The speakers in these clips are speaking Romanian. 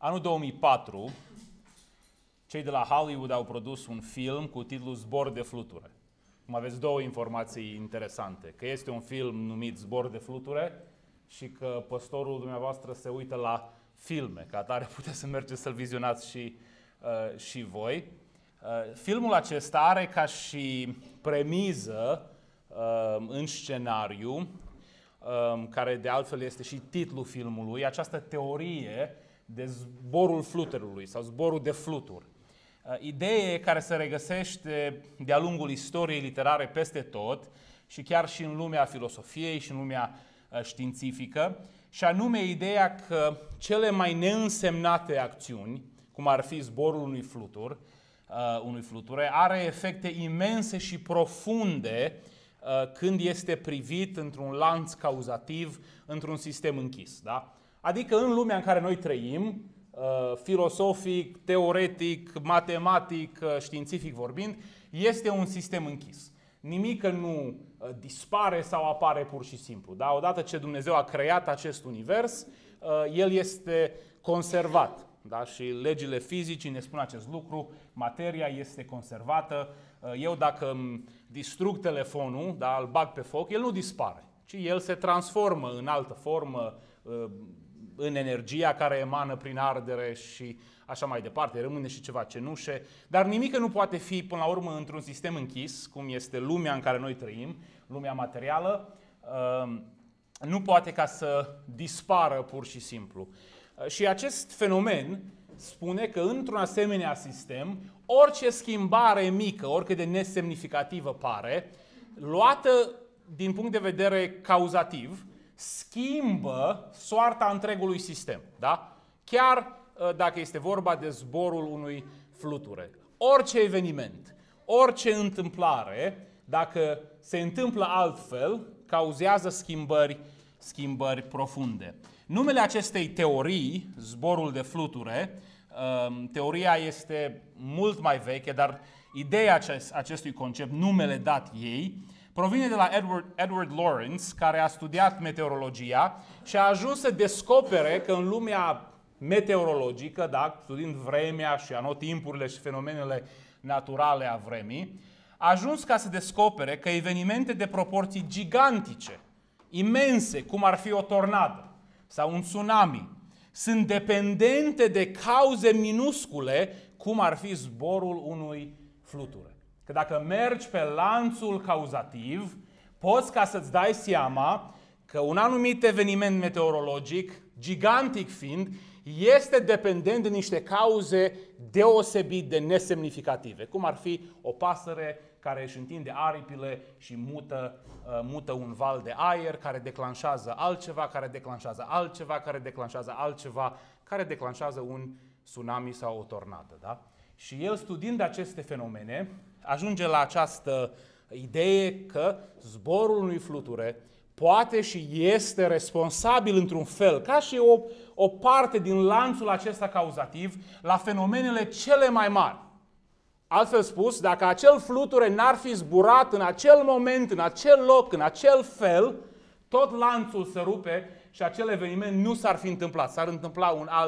Anul 2004, cei de la Hollywood au produs un film cu titlul Zbor de fluture. Aveți două informații interesante. Că este un film numit Zbor de fluture și că păstorul dumneavoastră se uită la filme. Ca atare puteți să mergeți să-l vizionați și voi. Filmul acesta are ca și premiză în scenariu, care de altfel este și titlul filmului, această teorie de zborul fluterului sau zborul de fluturi. Idee care se regăsește de-a lungul istoriei literare peste tot și chiar și în lumea filosofiei și în lumea științifică, și anume ideea că cele mai neînsemnate acțiuni, cum ar fi zborul unui fluture, are efecte imense și profunde când este privit într-un lanț cauzativ, într-un sistem închis. Da? Adică în lumea în care noi trăim, filosofic, teoretic, matematic, științific vorbind, este un sistem închis. Nimic nu dispare sau apare pur și simplu. Da? Odată ce Dumnezeu a creat acest univers, el este conservat. Da? Și legile fizicii ne spun acest lucru, materia este conservată. Eu dacă îmi distrug telefonul, da, îl bag pe foc, el nu dispare, ci el se transformă în altă formă, în energia care emană prin ardere și așa mai departe, rămâne și ceva cenușe, dar nimic nu poate fi până la urmă într-un sistem închis, cum este lumea în care noi trăim, lumea materială, nu poate ca să dispară pur și simplu. Și acest fenomen spune că într-un asemenea sistem, orice schimbare mică, oricât de nesemnificativă pare, luată din punct de vedere cauzativ, schimbă soarta întregului sistem. Da? Chiar dacă este vorba de zborul unui fluture. Orice eveniment, orice întâmplare, dacă se întâmplă altfel, cauzează schimbări profunde. Numele acestei teorii, zborul de fluture, teoria este mult mai veche, dar ideea acestui concept, numele dat ei, provine de la Edward Lorenz, care a studiat meteorologia și a ajuns să descopere că în lumea meteorologică, da, studiind vremea și anotimpurile și fenomenele naturale a vremii, a ajuns ca să descopere că evenimente de proporții gigantice, imense, cum ar fi o tornadă sau un tsunami, sunt dependente de cauze minuscule, cum ar fi zborul unui fluture. Că dacă mergi pe lanțul cauzativ, poți ca să-ți dai seama că un anumit eveniment meteorologic, gigantic fiind, este dependent de niște cauze deosebit de nesemnificative, cum ar fi o pasăre care își întinde aripile și mută un val de aer, care declanșează altceva, care declanșează altceva, care declanșează altceva, care declanșează un tsunami sau o tornadă. Da? Și el, studiind aceste fenomene, ajunge la această idee că zborul unui fluture poate și este responsabil într-un fel, ca și o parte din lanțul acesta cauzativ, la fenomenele cele mai mari. Altfel spus, dacă acel fluture n-ar fi zburat în acel moment, în acel loc, în acel fel, tot lanțul se rupe și acel eveniment nu s-ar fi întâmplat. S-ar întâmpla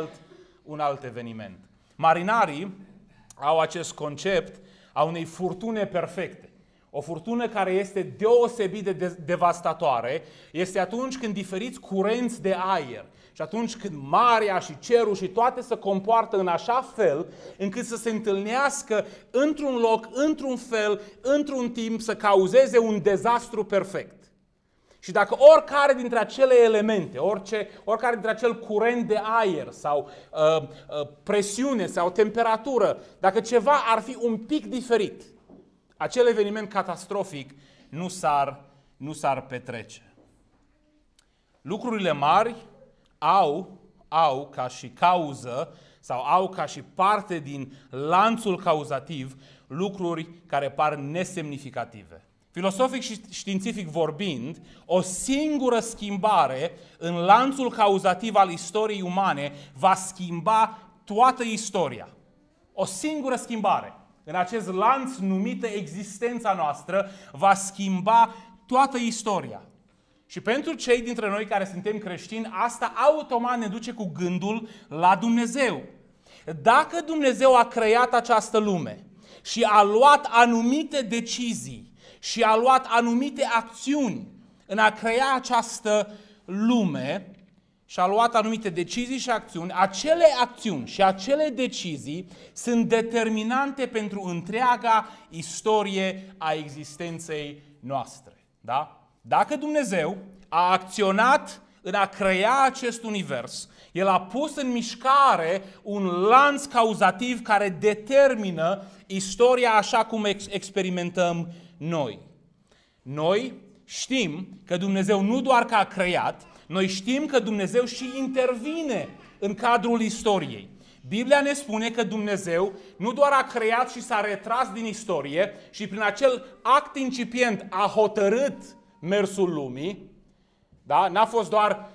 un alt eveniment. Marinarii au acest concept a unei furtune perfecte. O furtună care este deosebit de devastatoare este atunci când diferiți curenți de aer și atunci când marea și cerul și toate se compoartă în așa fel încât să se întâlnească într-un loc, într-un fel, într-un timp, să cauzeze un dezastru perfect. Și dacă oricare dintre acele elemente, oricare dintre acel curent de aer sau presiune sau temperatură, dacă ceva ar fi un pic diferit, acel eveniment catastrofic nu s-ar petrece. Lucrurile mari au ca și cauză sau au ca și parte din lanțul cauzativ lucruri care par nesemnificative. Filosofic și științific vorbind, o singură schimbare în lanțul cauzativ al istoriei umane va schimba toată istoria. O singură schimbare în acest lanț numită existența noastră va schimba toată istoria. Și pentru cei dintre noi care suntem creștini, asta automat ne duce cu gândul la Dumnezeu. Dacă Dumnezeu a creat această lume și a luat anumite decizii și a luat anumite acțiuni în a crea această lume și a luat anumite decizii și acțiuni, acele acțiuni și acele decizii sunt determinante pentru întreaga istorie a existenței noastre. Da? Dacă Dumnezeu a acționat în a crea acest univers, El a pus în mișcare un lanț cauzativ care determină istoria așa cum experimentăm noi. Noi știm că Dumnezeu nu doar că a creat, noi știm că Dumnezeu și intervine în cadrul istoriei. Biblia ne spune că Dumnezeu nu doar a creat și s-a retras din istorie și prin acel act incipient a hotărât mersul lumii, da? N-a fost doar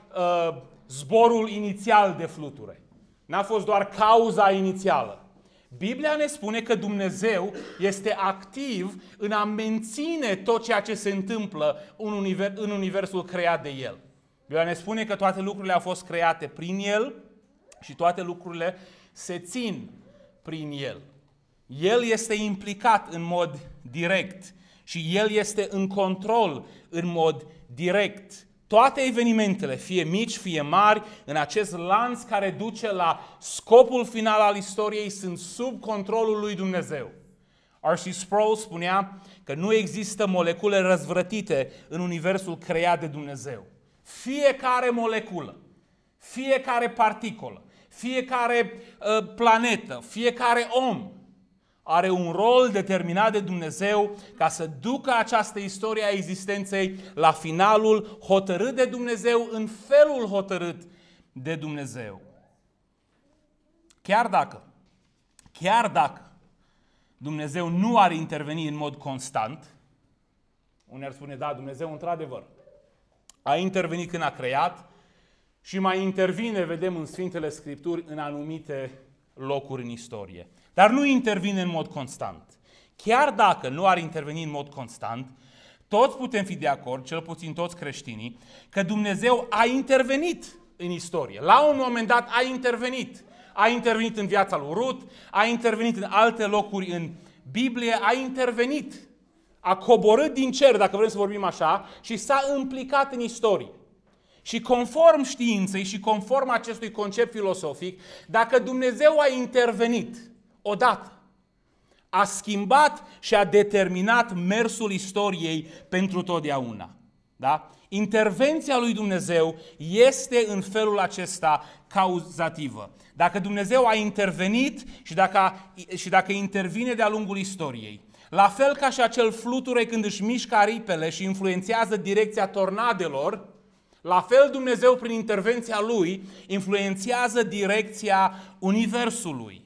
zborul inițial de fluture, n-a fost doar cauza inițială. Biblia ne spune că Dumnezeu este activ în a menține tot ceea ce se întâmplă în universul creat de El. Biblia ne spune că toate lucrurile au fost create prin El și toate lucrurile se țin prin El. El este implicat în mod direct și El este în control în mod direct. Toate evenimentele, fie mici, fie mari, în acest lanț care duce la scopul final al istoriei, sunt sub controlul lui Dumnezeu. R.C. Sproul spunea că nu există molecule răzvrătite în universul creat de Dumnezeu. Fiecare moleculă, fiecare particulă, fiecare planetă, fiecare om are un rol determinat de Dumnezeu ca să ducă această istorie a existenței la finalul hotărât de Dumnezeu, în felul hotărât de Dumnezeu. Chiar dacă Dumnezeu nu ar interveni în mod constant, unii ar spune, da, Dumnezeu într-adevăr a intervenit când a creat și mai intervine, vedem în Sfintele Scripturi, în anumite locuri în istorie. Dar nu intervine în mod constant. Chiar dacă nu ar interveni în mod constant, toți putem fi de acord, cel puțin toți creștinii, că Dumnezeu a intervenit în istorie. La un moment dat a intervenit. A intervenit în viața lui Rut, a intervenit în alte locuri în Biblie, a intervenit. A coborât din cer, dacă vrem să vorbim așa, și s-a implicat în istorie. Și conform științei și conform acestui concept filosofic, dacă Dumnezeu a intervenit odată, a schimbat și a determinat mersul istoriei pentru totdeauna. Da? Intervenția lui Dumnezeu este în felul acesta cauzativă. Dacă Dumnezeu a intervenit și dacă intervine de-a lungul istoriei, la fel ca și acel fluture când își mișcă aripele și influențează direcția tornadelor, la fel Dumnezeu prin intervenția Lui influențează direcția Universului.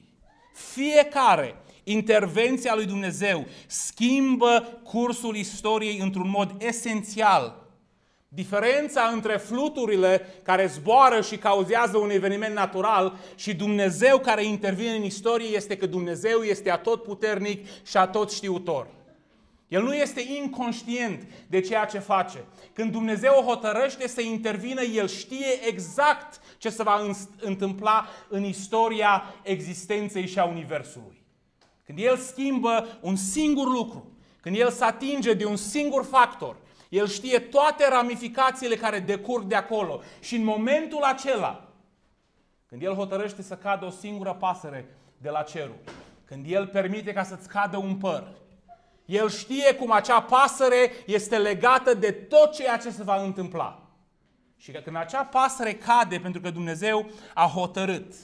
Fiecare intervenția lui Dumnezeu schimbă cursul istoriei într-un mod esențial. Diferența între fluturile care zboară și cauzează un eveniment natural și Dumnezeu care intervine în istorie este că Dumnezeu este atotputernic și atotștiutor. El nu este inconștient de ceea ce face. Când Dumnezeu hotărăște să intervină, El știe exact ce se va întâmpla în istoria existenței și a Universului. Când El schimbă un singur lucru, când El se atinge de un singur factor, El știe toate ramificațiile care decurg de acolo. Și în momentul acela, când El hotărăște să cadă o singură pasăre de la cerul, când El permite ca să-ți cadă un păr, El știe cum acea pasăre este legată de tot ceea ce se va întâmpla. Și că când acea pasăre cade, pentru că Dumnezeu a hotărât,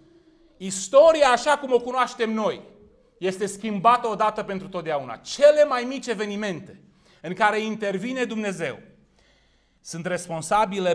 istoria așa cum o cunoaștem noi este schimbată odată pentru totdeauna. Cele mai mici evenimente în care intervine Dumnezeu sunt responsabile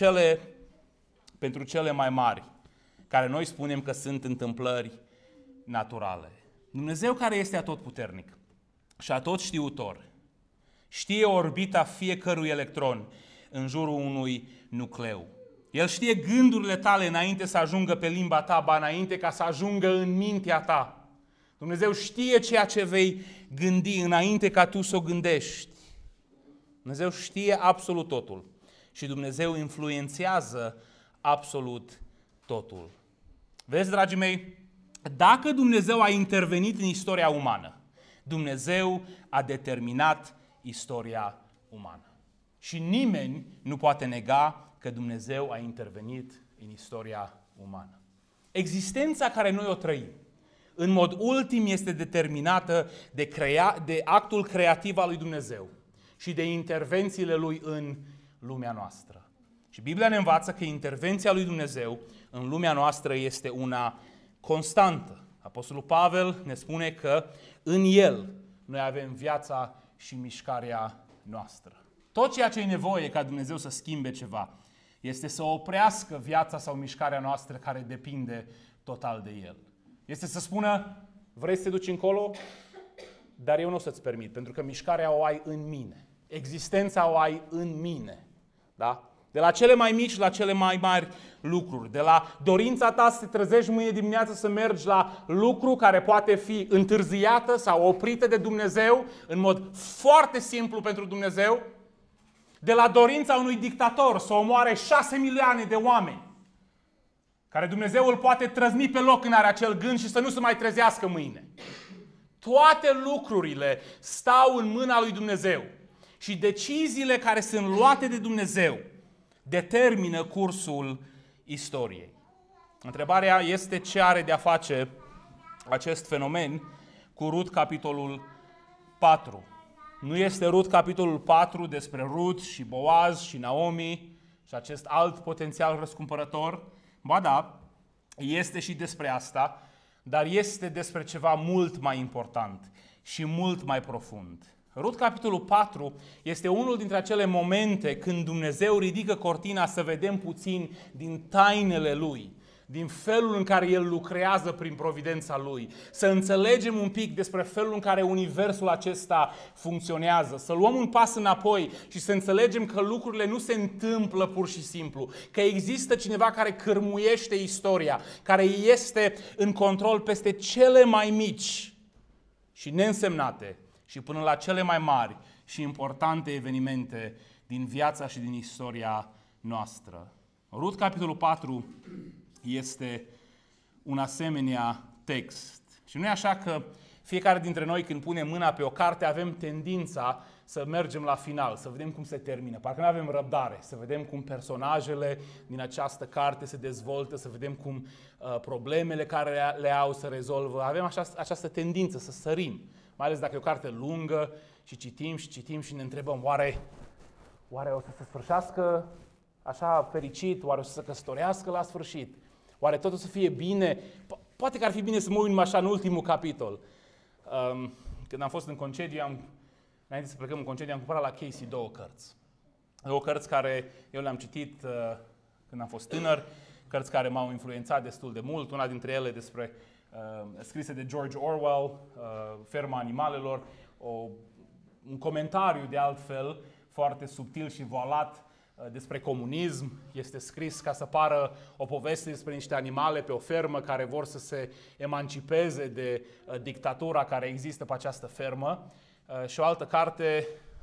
pentru cele mai mari, care noi spunem că sunt întâmplări naturale. Dumnezeu care este atotputernic și atotștiutor știe orbita fiecărui electron în jurul unui nucleu. El știe gândurile tale înainte să ajungă pe limba ta, ba înainte ca să ajungă în mintea ta. Dumnezeu știe ceea ce vei gândi înainte ca tu să o gândești. Dumnezeu știe absolut totul. și Dumnezeu influențează absolut totul. Vezi, dragii mei, dacă Dumnezeu a intervenit în istoria umană, Dumnezeu a determinat istoria umană. Și nimeni nu poate nega că Dumnezeu a intervenit în istoria umană. Existența care noi o trăim, în mod ultim, este determinată de actul creativ al lui Dumnezeu și de intervențiile Lui în lumea noastră. Și Biblia ne învață că intervenția lui Dumnezeu în lumea noastră este una constantă. Apostolul Pavel ne spune că în El noi avem viața și mișcarea noastră. Tot ceea ce e nevoie ca Dumnezeu să schimbe ceva este să oprească viața sau mișcarea noastră care depinde total de El. Este să spună, vrei să te duci încolo, dar eu nu o să-ți permit, pentru că mișcarea o ai în mine. Existența o ai în mine. Da? De la cele mai mici la cele mai mari lucruri. De la dorința ta să te trezești mâine dimineață să mergi la lucru care poate fi întârziată sau oprită de Dumnezeu în mod foarte simplu pentru Dumnezeu. De la dorința unui dictator să omoare 6 milioane de oameni, care Dumnezeu îl poate trăzni pe loc când are acel gând și să nu se mai trezească mâine. Toate lucrurile stau în mâna lui Dumnezeu și deciziile care sunt luate de Dumnezeu determină cursul istoriei. Întrebarea este ce are de a face acest fenomen cu Rut capitolul 4. Nu este Rut capitolul 4 despre Rut și Boaz și Naomi și acest alt potențial răscumpărător? Ba da, este și despre asta, dar este despre ceva mult mai important și mult mai profund. Rut capitolul 4 este unul dintre acele momente când Dumnezeu ridică cortina să vedem puțin din tainele Lui, din felul în care El lucrează prin providența Lui, să înțelegem un pic despre felul în care universul acesta funcționează, să luăm un pas înapoi și să înțelegem că lucrurile nu se întâmplă pur și simplu, că există cineva care cârmuiește istoria, care este în control peste cele mai mici și neînsemnate și până la cele mai mari și importante evenimente din viața și din istoria noastră. Rut capitolul 4 este un asemenea text. Și nu e așa că fiecare dintre noi când punem mâna pe o carte avem tendința să mergem la final, să vedem cum se termină. Parcă nu avem răbdare, să vedem cum personajele din această carte se dezvoltă, să vedem cum problemele care le au se rezolvă. Avem această tendință să sărim. Mai ales dacă e o carte lungă și citim și ne întrebăm, oare o să se sfârșească așa fericit? Oare o să se căsătorească la sfârșit? Oare tot o să fie bine? Poate că ar fi bine să mă uit așa în ultimul capitol. Când am fost în concediu, înainte să plecăm în concediu, am cumpărat la Casey două cărți. Două cărți care eu le-am citit când am fost tânăr, cărți care m-au influențat destul de mult. Una dintre ele scrise de George Orwell, Ferma animalelor, un comentariu de altfel foarte subtil și voalat despre comunism. Este scris ca să pară o poveste despre niște animale pe o fermă care vor să se emancipeze de dictatura care există pe această fermă. Și o altă carte,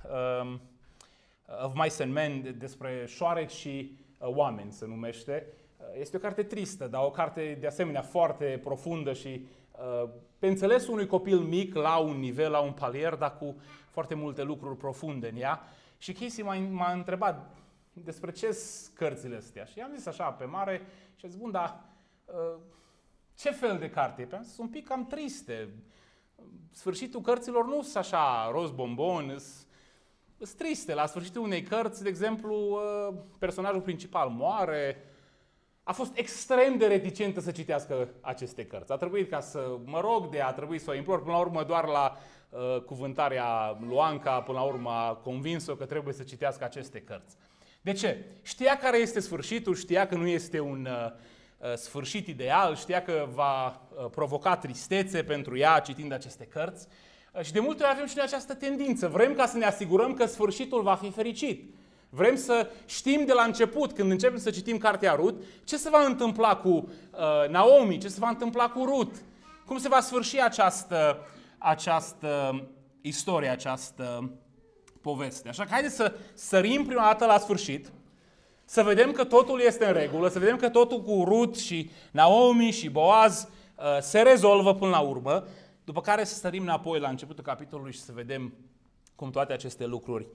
Of Mice and Men, despre șoareci și oameni se numește. Este o carte tristă, dar o carte de asemenea foarte profundă și pe înțelesul unui copil mic la un nivel, la un palier, dar cu foarte multe lucruri profunde în ea. Și Casey m-a întrebat despre ce cărțile astea. Și i-am zis așa pe mare și a zis, bun, dar ce fel de carte e? Sunt un pic cam triste. Sfârșitul cărților nu sunt așa roz bombon, sunt triste. La sfârșitul unei cărți, de exemplu, personajul principal moare. A fost extrem de reticentă să citească aceste cărți. A trebuit ca să mă rog a trebuit să o implor. Până la urmă, doar la cuvântarea lui Anca, până la urmă a convins-o că trebuie să citească aceste cărți. De ce? Știa care este sfârșitul, știa că nu este un sfârșit ideal, știa că va provoca tristețe pentru ea citind aceste cărți. Și de multe ori avem și noi această tendință. Vrem ca să ne asigurăm că sfârșitul va fi fericit. Vrem să știm de la început, când începem să citim cartea Rut, ce se va întâmpla cu Naomi, ce se va întâmpla cu Rut, cum se va sfârși această istorie, această poveste. Așa că haideți să sărim prima dată la sfârșit, să vedem că totul este în regulă, să vedem că totul cu Rut și Naomi și Boaz se rezolvă până la urmă, după care să stărim înapoi la începutul capitolului și să vedem cum toate aceste lucruri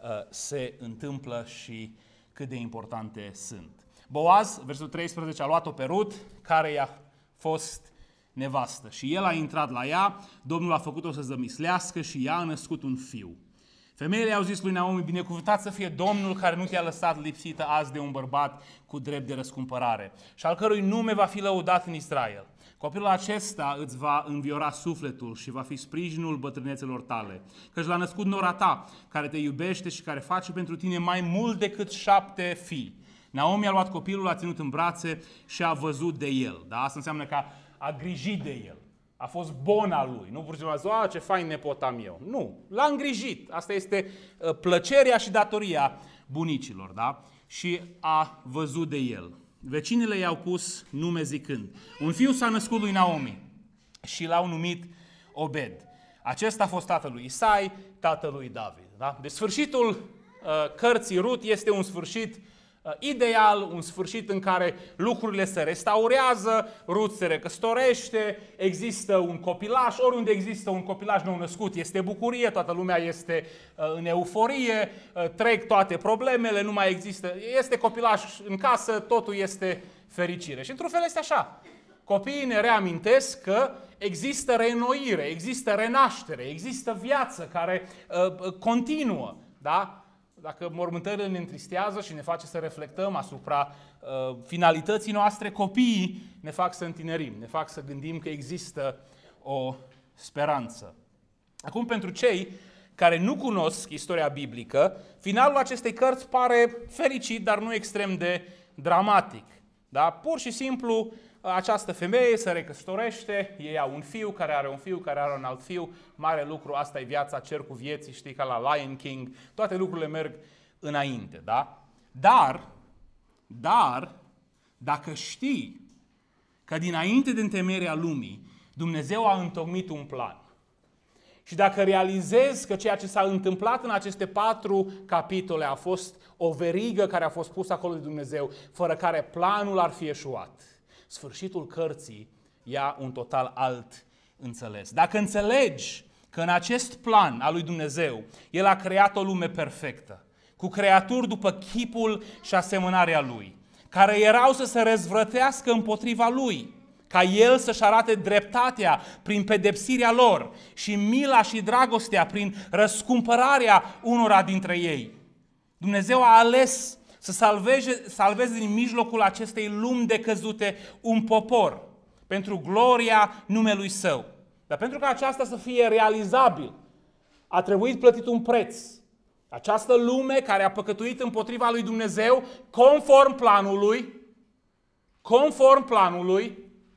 se întâmplă și cât de importante sunt. Boaz, versetul 13, a luat-o pe Rut, care i-a fost nevastă și el a intrat la ea, Domnul a făcut-o să zămislească și ea a născut un fiu. Femeile au zis lui Naomi, binecuvântat să fie Domnul care nu te-a lăsat lipsită azi de un bărbat cu drept de răscumpărare și al cărui nume va fi lăudat în Israel. Copilul acesta îți va înviora sufletul și va fi sprijinul bătrânețelor tale, căci l-a născut nora ta, care te iubește și care face pentru tine mai mult decât 7 fii. Naomi a luat copilul, l-a ținut în brațe și a văzut de el. Da? Asta înseamnă că a grijit de el. A fost bona lui. Nu pur și simplu a zis, ce fain nepot am eu. Nu, l-a îngrijit. Asta este plăcerea și datoria bunicilor. Da? Și a văzut de el. Vecinele i-au pus nume zicând, un fiu s-a născut lui Naomi și l-au numit Obed. Acesta a fost tatălui Isai, tatălui David. Da? Deci sfârșitul cărții Rut este un sfârșit ideal, un sfârșit în care lucrurile se restaurează, Rut se recăsătorește, există un copilaș, oriunde există un copilaș nou născut este bucurie, toată lumea este în euforie, trec toate problemele, nu mai există, este copilaș în casă, totul este fericire. Și într-un fel este așa. Copiii ne reamintesc că există reînnoire, există renaștere, există viață care continuă, da? Dacă mormântările ne întristează și ne face să reflectăm asupra finalității noastre, copiii ne fac să întinerim, ne fac să gândim că există o speranță. Acum, pentru cei care nu cunosc istoria biblică, finalul acestei cărți pare fericit, dar nu extrem de dramatic. Da? Pur și simplu, această femeie se recăsătorește, ei au un fiu, care are un fiu, care are un alt fiu, mare lucru, asta e viața, cercul vieții, știi, ca la Lion King, toate lucrurile merg înainte, da? Dar, dacă știi că dinainte de întemeierea lumii, Dumnezeu a întocmit un plan, și dacă realizezi că ceea ce s-a întâmplat în aceste 4 capitole a fost o verigă care a fost pusă acolo de Dumnezeu, fără care planul ar fi eșuat, sfârșitul cărții ia un total alt înțeles. Dacă înțelegi că în acest plan al lui Dumnezeu, El a creat o lume perfectă, cu creaturi după chipul și asemănarea Lui, care erau să se răzvrătească împotriva Lui, ca El să-și arate dreptatea prin pedepsirea lor și mila și dragostea prin răscumpărarea unora dintre ei. Dumnezeu a ales să salveze din mijlocul acestei lumi decăzute un popor pentru gloria numelui Său. Dar pentru ca aceasta să fie realizabil, a trebuit plătit un preț. Această lume care a păcătuit împotriva lui Dumnezeu, conform planului,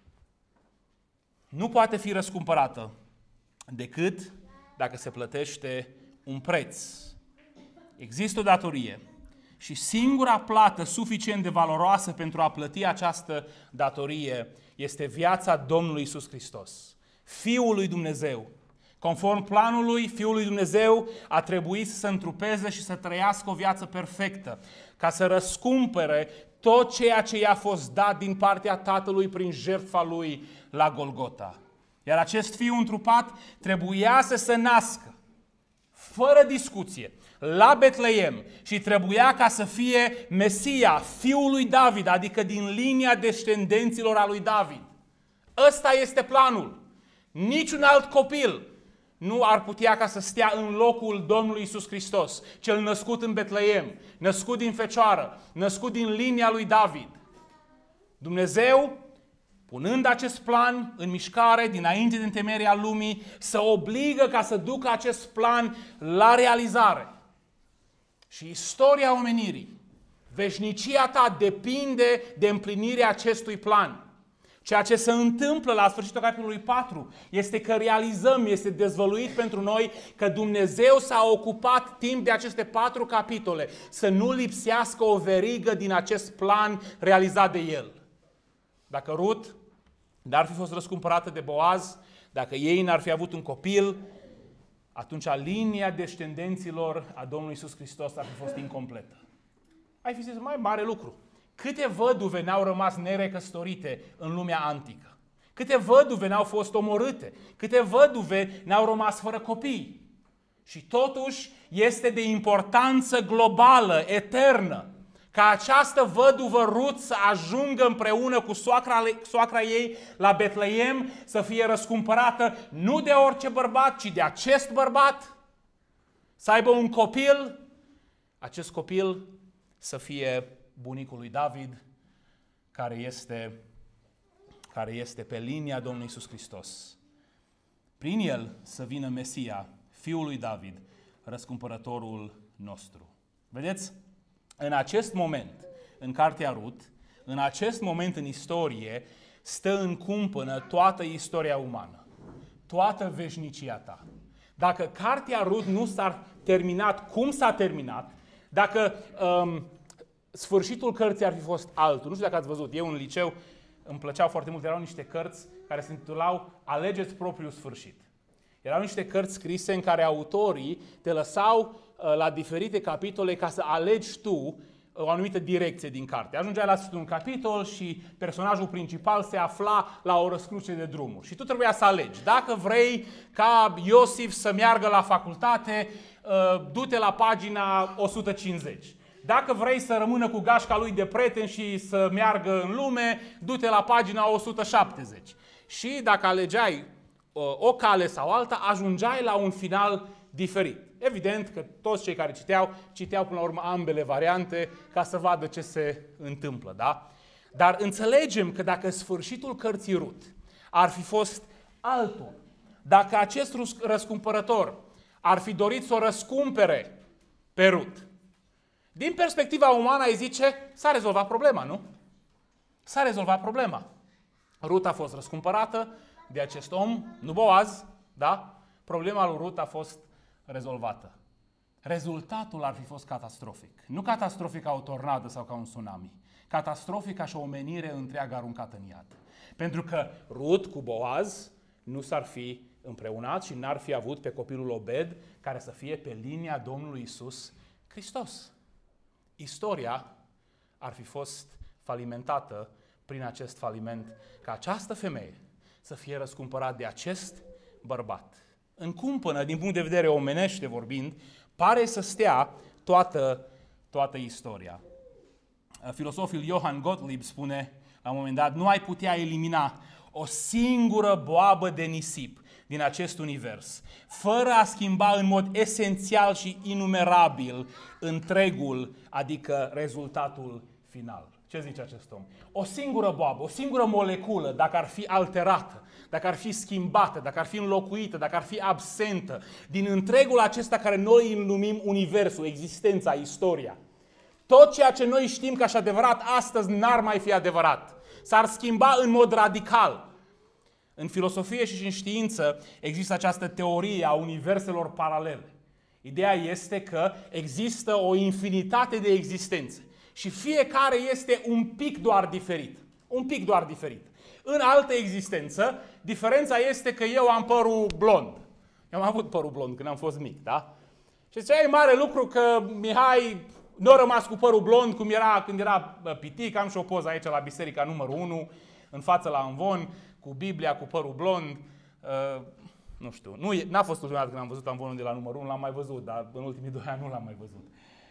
nu poate fi răscumpărată decât dacă se plătește un preț. Există o datorie și singura plată suficient de valoroasă pentru a plăti această datorie este viața Domnului Iisus Hristos, Fiul lui Dumnezeu. Conform planului, Fiul lui Dumnezeu a trebuit să se întrupeze și să trăiască o viață perfectă, ca să răscumpere tot ceea ce i-a fost dat din partea Tatălui prin jertfa Lui la Golgota. Iar acest Fiu întrupat trebuia să se nască, fără discuție, la Betleem și trebuia ca să fie Mesia, Fiul lui David, adică din linia descendenților a lui David. Ăsta este planul. Niciun alt copil nu ar putea ca să stea în locul Domnului Iisus Hristos, cel născut în Betleem, născut din fecioară, născut din linia lui David. Dumnezeu, punând acest plan în mișcare dinainte de întemeierea lumii, să obligă ca să ducă acest plan la realizare. Și istoria omenirii, veșnicia ta depinde de împlinirea acestui plan. Ceea ce se întâmplă la sfârșitul capitolului 4 este că realizăm, este dezvăluit pentru noi că Dumnezeu s-a ocupat timp de aceste 4 capitole să nu lipsească o verigă din acest plan realizat de El. Dacă Rut n-ar fi fost răscumpărată de Boaz, dacă ei n-ar fi avut un copil, atunci linia descendenților a Domnului Iisus Hristos ar fi fost incompletă. ai fi zis, mai mare lucru. Câte văduve n-au rămas nerecăsătorite în lumea antică? Câte văduve n-au fost omorâte? Câte văduve n-au rămas fără copii? Și totuși este de importanță globală, eternă, ca această văduvă Rut să ajungă împreună cu soacra ei la Betleem, să fie răscumpărată nu de orice bărbat, ci de acest bărbat, să aibă un copil, acest copil să fie bunicul lui David, care este pe linia Domnului Iisus Hristos. Prin el să vină Mesia, Fiul lui David, răscumpărătorul nostru. Vedeți? În acest moment, în cartea Rut, în acest moment în istorie, stă în cumpănă toată istoria umană, toată veșnicia ta. Dacă cartea Rut nu s-ar terminat cum s-a terminat, dacă sfârșitul cărții ar fi fost altul, nu știu dacă ați văzut, eu în liceu îmi plăceau foarte mult, erau niște cărți care se intitulau Alegeți propriul sfârșit. Erau niște cărți scrise în care autorii te lăsau la diferite capitole ca să alegi tu o anumită direcție din carte. Ajungeai la sfârșitul un capitol și personajul principal se afla la o răscruce de drumuri. Și tu trebuia să alegi. Dacă vrei ca Iosif să meargă la facultate, du-te la pagina 150. Dacă vrei să rămână cu gașca lui de prieten și să meargă în lume, du-te la pagina 170. Și dacă alegeai o cale sau alta, ajungeai la un final diferit. Evident că toți cei care citeau până la urmă ambele variante ca să vadă ce se întâmplă, da? Dar înțelegem că dacă sfârșitul cărții Rut ar fi fost altul, dacă acest răscumpărător ar fi dorit să o răscumpere pe Rut, din perspectiva umană ai zice, s-a rezolvat problema, nu? S-a rezolvat problema. Rut a fost răscumpărată de acest om, nu Boaz, da? Problema lui Rut a fost rezolvată. Rezultatul ar fi fost catastrofic. Nu catastrofic ca o tornadă sau ca un tsunami. Catastrofic ca și o omenire întreagă aruncată în iad. Pentru că Rut cu Boaz nu s-ar fi împreunat și n-ar fi avut pe copilul Obed care să fie pe linia Domnului Iisus Hristos. Istoria ar fi fost falimentată prin acest faliment, ca această femeie să fie răscumpărat de acest bărbat. În cumpănă, din punct de vedere omenește vorbind, pare să stea toată istoria. Filosoful Johann Gottlieb spune, la un moment dat, nu ai putea elimina o singură boabă de nisip din acest univers, fără a schimba în mod esențial și inumerabil întregul, adică rezultatul final. Ce zice acest om? O singură boabă, o singură moleculă, dacă ar fi alterată, dacă ar fi schimbată, dacă ar fi înlocuită, dacă ar fi absentă, din întregul acesta care noi îl numim universul, existența, istoria, tot ceea ce noi știm ca și adevărat astăzi n-ar mai fi adevărat. S-ar schimba în mod radical. În filosofie și în știință există această teorie a universelor paralele. Ideea este că există o infinitate de existențe și fiecare este un pic doar diferit. Un pic doar diferit. În altă existență, diferența este că eu am părul blond. Eu am avut părul blond când am fost mic, da? Și zicea, e mare lucru că Mihai nu a rămas cu părul blond cum era când era pitic. Am și o poză aici la biserica numărul 1, în față la amvon, cu Biblia, cu părul blond. Nu știu, n-a fost ultima dată când am văzut amvonul de la numărul 1, l-am mai văzut, dar în ultimii 2 ani nu l-am mai văzut.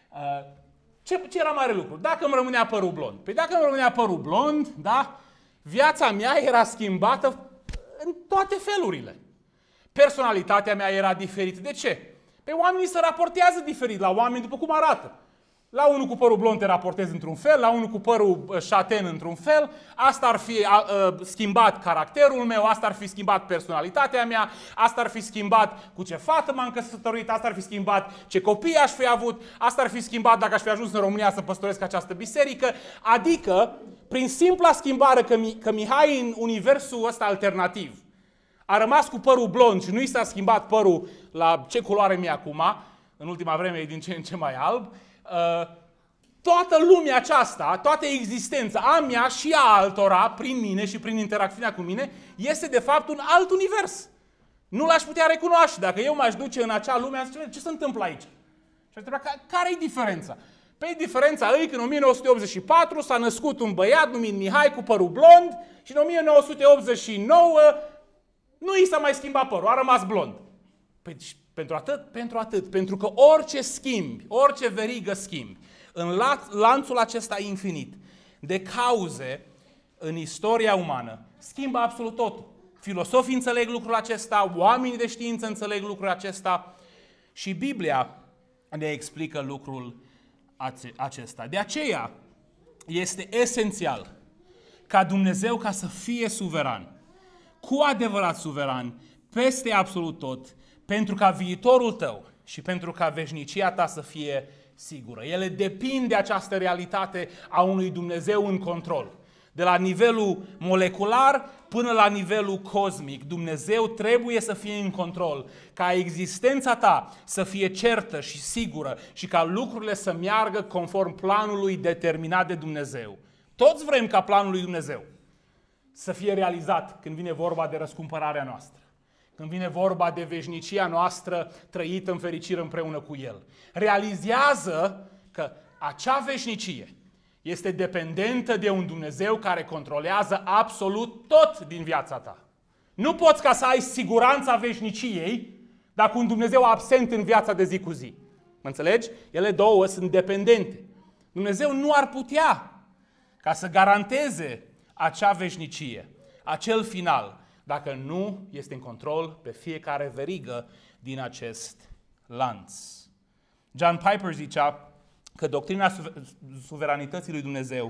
Ce era mare lucru? Dacă îmi rămânea părul blond. Păi dacă îmi rămânea părul blond, da, viața mea era schimbată în toate felurile. Personalitatea mea era diferită. De ce? Păi oamenii se raportează diferit la oameni după cum arată. La unul cu părul blond te raportezi într-un fel, la unul cu părul șaten într-un fel. Asta ar fi schimbat caracterul meu, asta ar fi schimbat personalitatea mea, asta ar fi schimbat cu ce fată m-am căsătorit, asta ar fi schimbat ce copii aș fi avut, asta ar fi schimbat dacă aș fi ajuns în România să păstoresc această biserică. Adică, prin simpla schimbare că Mihai în universul ăsta alternativ a rămas cu părul blond și nu i s-a schimbat părul la ce culoare mi-e acum, în ultima vreme e din ce în ce mai alb, toată lumea aceasta, toată existența a mea și a altora, prin mine și prin interacțiunea cu mine, este de fapt un alt univers. Nu l-aș putea recunoaște. Dacă eu m-aș duce în acea lume, aș zice, ce se întâmplă aiaș? Și aș întreba, care e diferența? Păi diferența e că în 1984 s-a născut un băiat numit Mihai cu părul blond și în 1989 nu i s-a mai schimbat părul, a rămas blond. Păi pentru atât, pentru că orice schimbi, orice verigă schimbi, în lanțul acesta infinit de cauze în istoria umană, schimbă absolut totul. Filosofii înțeleg lucrul acesta, oamenii de știință înțeleg lucrul acesta și Biblia ne explică lucrul acesta. De aceea este esențial ca Dumnezeu ca să fie suveran, cu adevărat suveran, peste absolut tot, pentru ca viitorul tău și pentru ca veșnicia ta să fie sigură. Ele depind de această realitate a unui Dumnezeu în control. De la nivelul molecular până la nivelul cosmic, Dumnezeu trebuie să fie în control, ca existența ta să fie certă și sigură și ca lucrurile să meargă conform planului determinat de Dumnezeu. Toți vrem ca planul lui Dumnezeu să fie realizat când vine vorba de răscumpărarea noastră, când vine vorba de veșnicia noastră trăită în fericire împreună cu El. Realizează că acea veșnicie este dependentă de un Dumnezeu care controlează absolut tot din viața ta. Nu poți ca să ai siguranța veșniciei dacă un Dumnezeu absent în viața de zi cu zi. Mă înțelegi? Ele două sunt dependente. Dumnezeu nu ar putea ca să garanteze acea veșnicie, acel final, dacă nu este în control pe fiecare verigă din acest lanț. John Piper zicea că doctrina suveranității lui Dumnezeu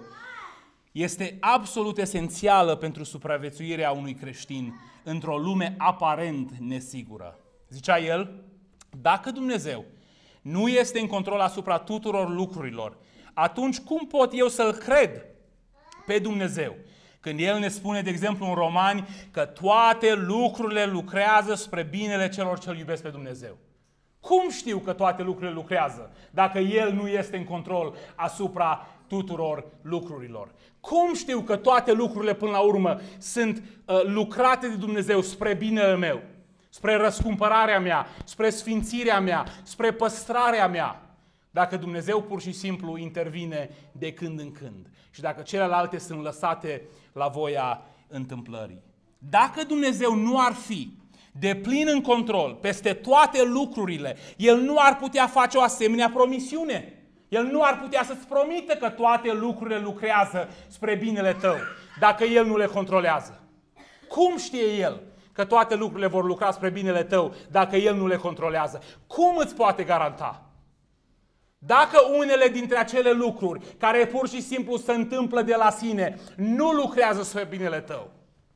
este absolut esențială pentru supraviețuirea unui creștin într-o lume aparent nesigură. Zicea el, dacă Dumnezeu nu este în control asupra tuturor lucrurilor, atunci cum pot eu să-L cred pe Dumnezeu? Când El ne spune, de exemplu, în Romani, că toate lucrurile lucrează spre binele celor ce-L iubesc pe Dumnezeu. Cum știu că toate lucrurile lucrează dacă El nu este în control asupra tuturor lucrurilor? Cum știu că toate lucrurile până la urmă sunt lucrate de Dumnezeu spre binele meu, spre răscumpărarea mea, spre sfințirea mea, spre păstrarea mea? Dacă Dumnezeu pur și simplu intervine de când în când și dacă celelalte sunt lăsate la voia întâmplării. Dacă Dumnezeu nu ar fi de plin în control peste toate lucrurile, El nu ar putea face o asemenea promisiune. El nu ar putea să-ți promită că toate lucrurile lucrează spre binele tău, dacă El nu le controlează. Cum știe El că toate lucrurile vor lucra spre binele tău, dacă El nu le controlează? Cum îți poate garanta? Dacă unele dintre acele lucruri, care pur și simplu se întâmplă de la sine, nu lucrează spre binele tău.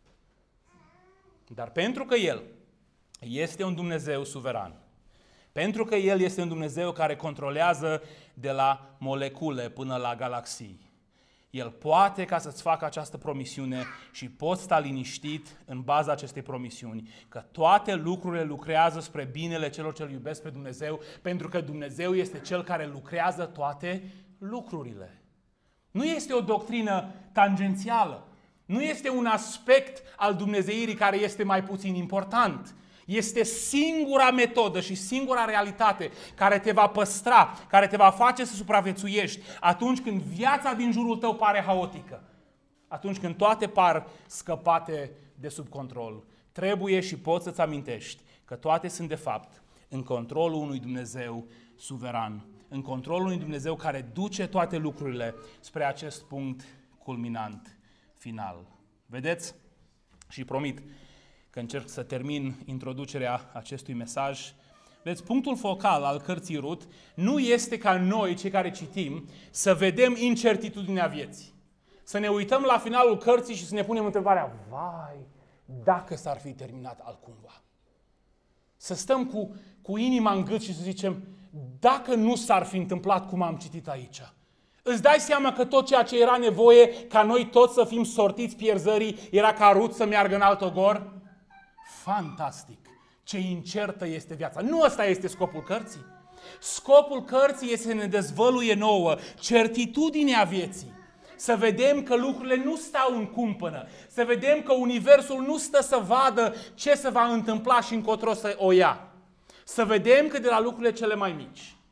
Dar pentru că El este un Dumnezeu suveran, pentru că El este un Dumnezeu care controlează de la molecule până la galaxii, El poate ca să-ți facă această promisiune și poți sta liniștit în baza acestei promisiuni, că toate lucrurile lucrează spre binele celor ce-L iubesc pe Dumnezeu, pentru că Dumnezeu este Cel care lucrează toate lucrurile. Nu este o doctrină tangențială, nu este un aspect al dumnezeirii care este mai puțin important. Este singura metodă și singura realitate care te va păstra, care te va face să supraviețuiești atunci când viața din jurul tău pare haotică, atunci când toate par scăpate de sub control. Trebuie și poți să-ți amintești că toate sunt de fapt în controlul unui Dumnezeu suveran, în controlul unui Dumnezeu care duce toate lucrurile spre acest punct culminant final. Vedeți? Și promit că încerc să termin introducerea acestui mesaj. Vedeți, punctul focal al cărții Rut nu este ca noi, cei care citim, să vedem incertitudinea vieții. Să ne uităm la finalul cărții și să ne punem întrebarea, vai, dacă s-ar fi terminat altcumva. Să stăm cu inima în gât și să zicem, dacă nu s-ar fi întâmplat cum am citit aici. Îți dai seama că tot ceea ce era nevoie ca noi toți să fim sortiți pierzării era ca Rut să meargă în alt ogor? Fantastic! Ce incertă este viața. Nu ăsta este scopul cărții. Scopul cărții este să ne dezvăluie nouă certitudinea vieții. Să vedem că lucrurile nu stau în cumpănă. Să vedem că universul nu stă să vadă ce se va întâmpla și încotro să o ia. Să vedem că de la lucrurile cele mai mici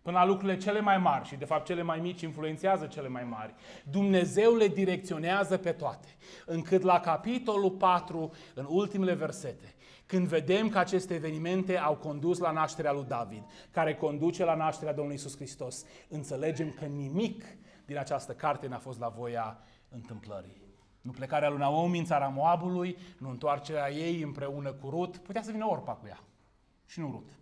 până la lucrurile cele mai mari și de fapt cele mai mici influențează cele mai mari. Dumnezeu le direcționează pe toate, încât la capitolul 4, în ultimele versete, când vedem că aceste evenimente au condus la nașterea lui David, care conduce la nașterea Domnului Iisus Hristos, înțelegem că nimic din această carte n-a fost la voia întâmplării. Nu plecarea lui Naomi în țara Moabului, nu întoarcerea ei împreună cu Rut, putea să vină Orpa cu ea și nu Rut.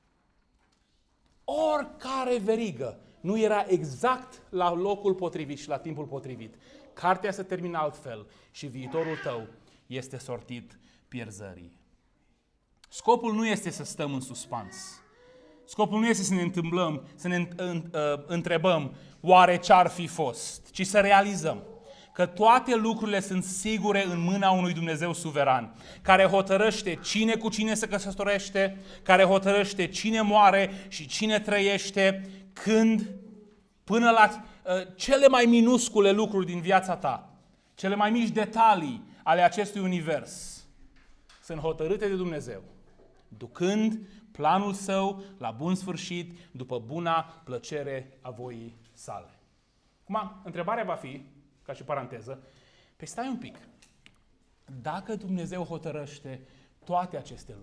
Oricare verigă nu era exact la locul potrivit și la timpul potrivit. Cartea se termină altfel și viitorul tău este sortit pierzării. Scopul nu este să stăm în suspans. Scopul nu este să ne întrebăm oare ce-ar fi fost, ci să realizăm că toate lucrurile sunt sigure în mâna unui Dumnezeu suveran, care hotărăște cine cu cine se căsătorește, care hotărăște cine moare și cine trăiește, când, până la cele mai minuscule lucruri din viața ta, cele mai mici detalii ale acestui univers, sunt hotărâte de Dumnezeu, ducând planul său la bun sfârșit, după buna plăcere a voii sale. Acum, întrebarea va fi, ca și paranteză, păi stai un pic, dacă Dumnezeu hotărăște toate aceste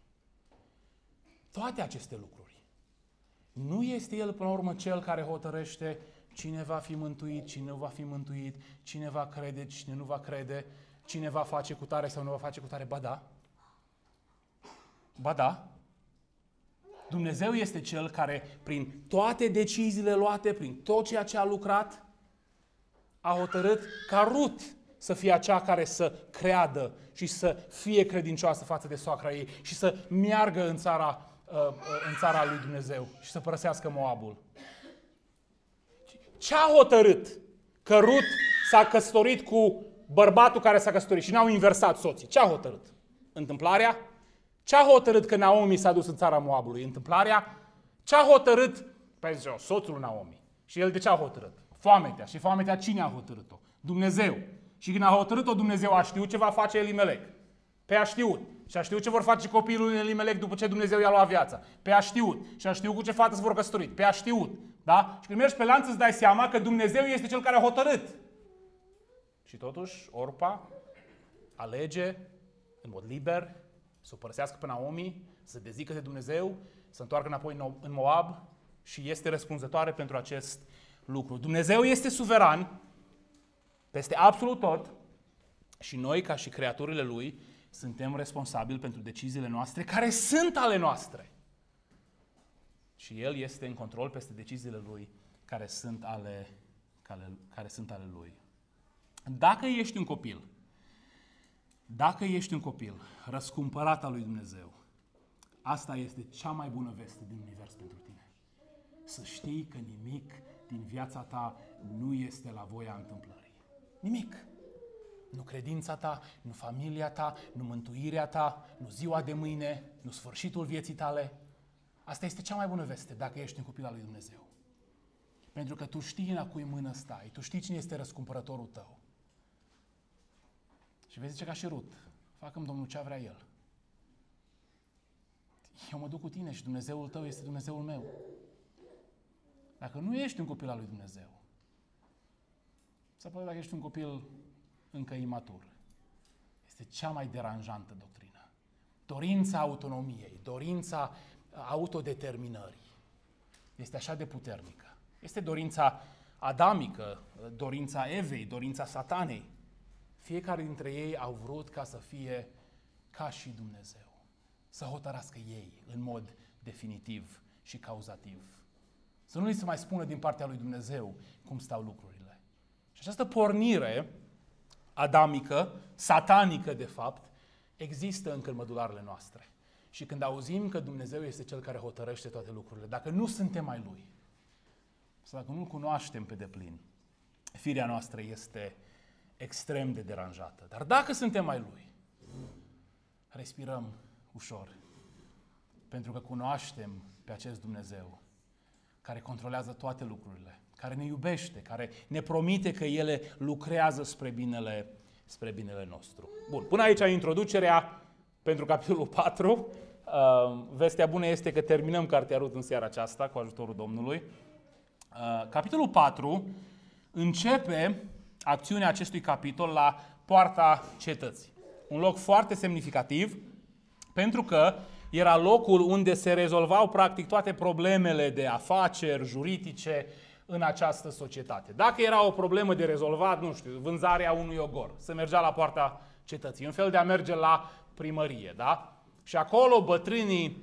lucruri, nu este El până la urmă Cel care hotărăște cine va fi mântuit, cine nu va fi mântuit, cine va crede, cine nu va crede, cine va face cutare sau nu va face cutare? Ba da. Ba da. Dumnezeu este Cel care, prin toate deciziile luate, prin tot ceea ce a lucrat, a hotărât ca Rut să fie acea care să creadă și să fie credincioasă față de soacra ei și să meargă în țara lui Dumnezeu și să părăsească Moabul. Ce a hotărât că Rut s-a căsătorit cu bărbatul care s-a căsătorit și n-au inversat soții? Ce a hotărât? Întâmplarea? Ce a hotărât că Naomi s-a dus în țara Moabului? Întâmplarea? Ce a hotărât? Păi zice, soțul lui Naomi. Și el de ce a hotărât? Foametea. Și foametea cine a hotărât-o? Dumnezeu. Și când a hotărât-o Dumnezeu, a știut ce va face Elimelec. Pe a știut. Și a știut ce vor face copiii lui Elimelec după ce Dumnezeu i-a luat viața. Pe a știut. Și a știut cu ce fată se vor căsători. Pe a știut. Da? Și când mergi pe lanț îți dai seama că Dumnezeu este Cel care a hotărât. Și totuși Orpa alege în mod liber să o părăsească pe Naomi, să dezică de Dumnezeu, să întoarcă înapoi în Moab și este răspunzătoare pentru acest lucru. Dumnezeu este suveran peste absolut tot și noi, ca și creaturile Lui, suntem responsabili pentru deciziile noastre, care sunt ale noastre. Și El este în control peste deciziile Lui, care sunt ale Lui. Dacă ești un copil răscumpărat al lui Dumnezeu, asta este cea mai bună veste din univers pentru tine. Să știi că nimic din viața ta nu este la voia întâmplării. Nimic. Nu credința ta, nu familia ta, nu mântuirea ta, nu ziua de mâine, nu sfârșitul vieții tale. Asta este cea mai bună veste dacă ești un copil al lui Dumnezeu. Pentru că tu știi în a cui mână stai, tu știi cine este răscumpărătorul tău. Și vei zice ca și Rut, facă-mi Domnul ce vrea El. Eu mă duc cu tine și Dumnezeul tău este Dumnezeul meu. Dacă nu ești un copil al lui Dumnezeu, sau poate dacă ești un copil încă imatur, este cea mai deranjantă doctrină. Dorința autonomiei, dorința autodeterminării este așa de puternică. Este dorința adamică, dorința Evei, dorința Satanei. Fiecare dintre ei au vrut ca să fie ca și Dumnezeu. Să hotărască ei în mod definitiv și cauzativ. Să nu li se mai spună din partea lui Dumnezeu cum stau lucrurile. Și această pornire adamică, satanică de fapt, există încă în mădularele noastre. Și când auzim că Dumnezeu este Cel care hotărăște toate lucrurile, dacă nu suntem ai Lui, sau dacă nu-L cunoaștem pe deplin, firea noastră este extrem de deranjată. Dar dacă suntem ai Lui, respirăm ușor, pentru că cunoaștem pe acest Dumnezeu care controlează toate lucrurile, care ne iubește, care ne promite că Ele lucrează spre binele nostru. Bun, până aici introducerea pentru capitolul 4. Vestea bună este că terminăm Cartea Rut în seara aceasta, cu ajutorul Domnului. Capitolul 4 începe acțiunea acestui capitol la poarta cetății. Un loc foarte semnificativ, pentru că era locul unde se rezolvau practic toate problemele de afaceri, juridice în această societate. Dacă era o problemă de rezolvat, nu știu, vânzarea unui ogor, se mergea la poarta cetății, un fel de a merge la primărie, da? Și acolo bătrânii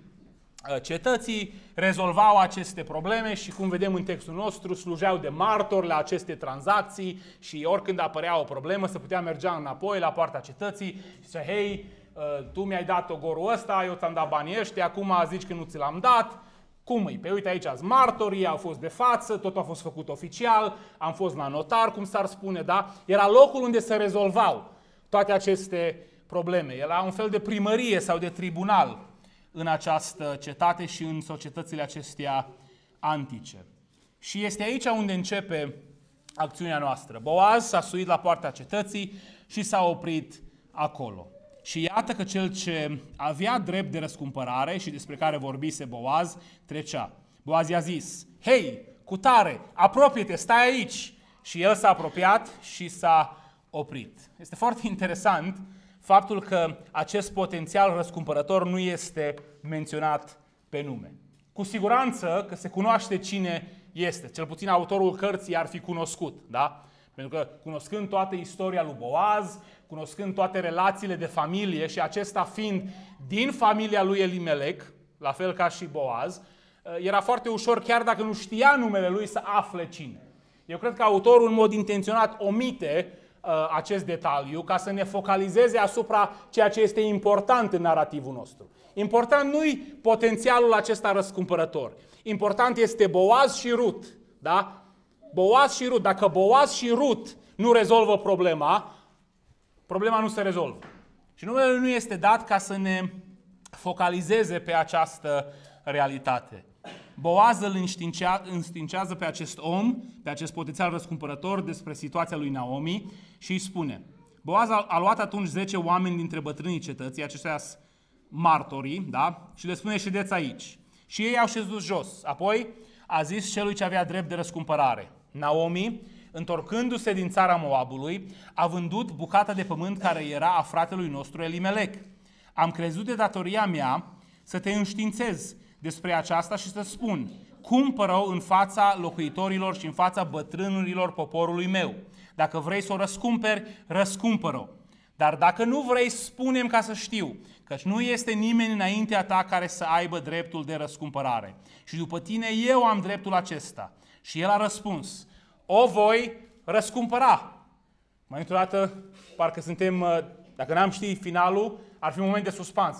cetății rezolvau aceste probleme și, cum vedem în textul nostru, slujeau de martori la aceste tranzacții și oricând apărea o problemă se putea merge înapoi la poarta cetății și zicea, hei, tu mi-ai dat ogorul ăsta, eu ți-am dat banii ăștia, acum zici că nu ți l-am dat. Cum îi? Pe uite aici ați martorii, au fost de față, totul a fost făcut oficial, am fost la notar, cum s-ar spune, da? Era locul unde se rezolvau toate aceste probleme. Era un fel de primărie sau de tribunal în această cetate și în societățile acestea antice. Și este aici unde începe acțiunea noastră. Boaz s-a suit la poarta cetății și s-a oprit acolo. Și iată că cel ce avea drept de răscumpărare și despre care vorbise Boaz, trecea. Boaz i-a zis, hei, cutare, apropie-te, stai aici. Și el s-a apropiat și s-a oprit. Este foarte interesant faptul că acest potențial răscumpărător nu este menționat pe nume. Cu siguranță că se cunoaște cine este. Cel puțin autorul cărții ar fi cunoscut, da? Pentru că cunoscând toată istoria lui Boaz, cunoscând toate relațiile de familie și acesta fiind din familia lui Elimelec, la fel ca și Boaz, era foarte ușor, chiar dacă nu știa numele lui, să afle cine. Eu cred că autorul în mod intenționat omite acest detaliu ca să ne focalizeze asupra ceea ce este important în narativul nostru. Important nu-i potențialul acesta răscumpărător. Important este Boaz și Rut. Da? Boaz și Rut. Dacă Boaz și Rut nu rezolvă problema, problema nu se rezolvă. Și numele lui nu este dat ca să ne focalizeze pe această realitate. Boaz îl înștiințează pe acest om, pe acest potențial răscumpărător despre situația lui Naomi și îi spune, Boaz a luat atunci 10 oameni dintre bătrânii cetății, aceștia martorii, da? Și le spune, ședeți aici. Și ei au șezut jos. Apoi a zis celui ce avea drept de răscumpărare, Naomi, întorcându-se din țara Moabului, a vândut bucata de pământ care era a fratelui nostru Elimelec. Am crezut de datoria mea să te înștiințez despre aceasta și să spun, cumpără-o în fața locuitorilor și în fața bătrânurilor poporului meu. Dacă vrei să o răscumperi, răscumpără-o. Dar dacă nu vrei, spune-mi ca să știu, căci nu este nimeni înaintea ta care să aibă dreptul de răscumpărare. Și după tine eu am dreptul acesta. Și el a răspuns, o voi răscumpăra. Mai într-o dată, parcă suntem, dacă n-am ști finalul, ar fi un moment de suspans.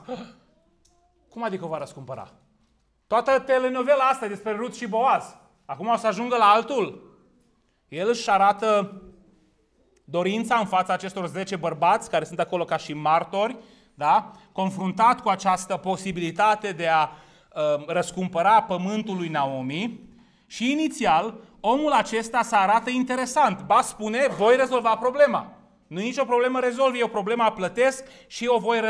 Cum adică o va răscumpăra? Toată telenovela asta despre Rut și Boaz, acum o să ajungă la altul. El își arată dorința în fața acestor 10 bărbați care sunt acolo ca și martori, da? Confruntat cu această posibilitate de a răscumpăra pământul lui Naomi și inițial omul acesta se arată interesant. Ba spune, voi rezolva problema. Nu e nicio problemă, rezolvi, eu problema plătesc și o voi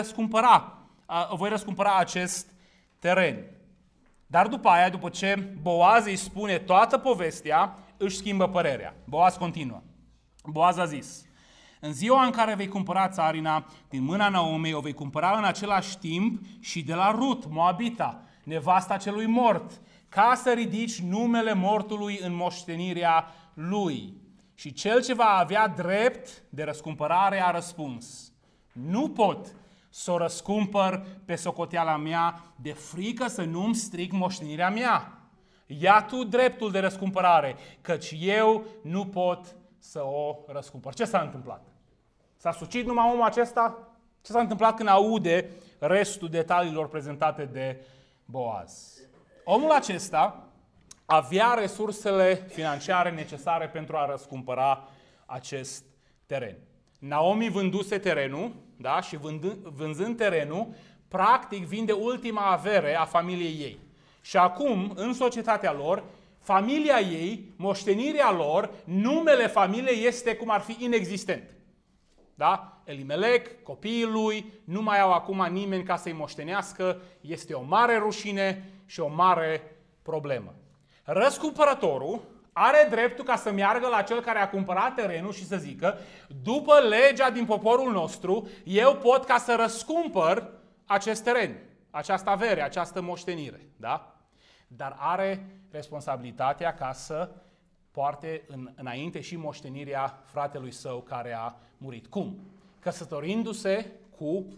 răscumpăra acest teren. Dar după aia, după ce Boaz îi spune toată povestea, își schimbă părerea. Boaz continuă. Boaz a zis, în ziua în care vei cumpăra țarina din mâna Naomei, o vei cumpăra în același timp și de la Rut, Moabita, nevasta celui mort, ca să ridici numele mortului în moștenirea lui. Și cel ce va avea drept de răscumpărare a răspuns, nu pot să o răscumpăr pe socoteala mea de frică să nu-mi stric moștenirea mea. Ia tu dreptul de răscumpărare, căci eu nu pot să o răscumpăr. Ce s-a întâmplat? S-a sucit numai omul acesta? Ce s-a întâmplat când aude restul detaliilor prezentate de Boaz? Omul acesta avea resursele financiare necesare pentru a răscumpăra acest teren. Naomi vânduse terenul, da? Și vânzând terenul, practic vinde ultima avere a familiei ei. Și acum, în societatea lor, familia ei, moștenirea lor, numele familiei este cum ar fi inexistent. Da? Elimelec, copiii lui, nu mai au acum nimeni ca să-i moștenească, este o mare rușine și o mare problemă. Răscumpărătorul are dreptul ca să meargă la cel care a cumpărat terenul și să zică: după legea din poporul nostru, eu pot ca să răscumpăr acest teren, această avere, această moștenire. Da? Dar are responsabilitatea ca să poarte înainte și moștenirea fratelui său care a murit. Cum? Căsătorindu-se cu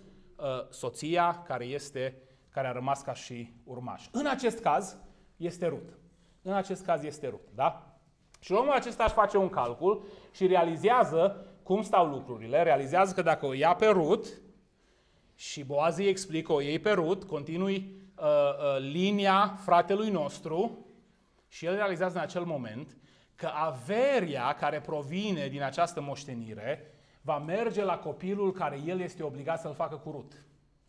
soția care a rămas ca și urmaș. În acest caz este Rut. În acest caz este Rut, da? Și omul acesta își face un calcul și realizează cum stau lucrurile. Realizează că dacă o ia pe Rut și Boaz îi explică, o iei pe Rut, continui linia fratelui nostru, și el realizează în acel moment că averia care provine din această moștenire va merge la copilul care el este obligat să-l facă cu Rut.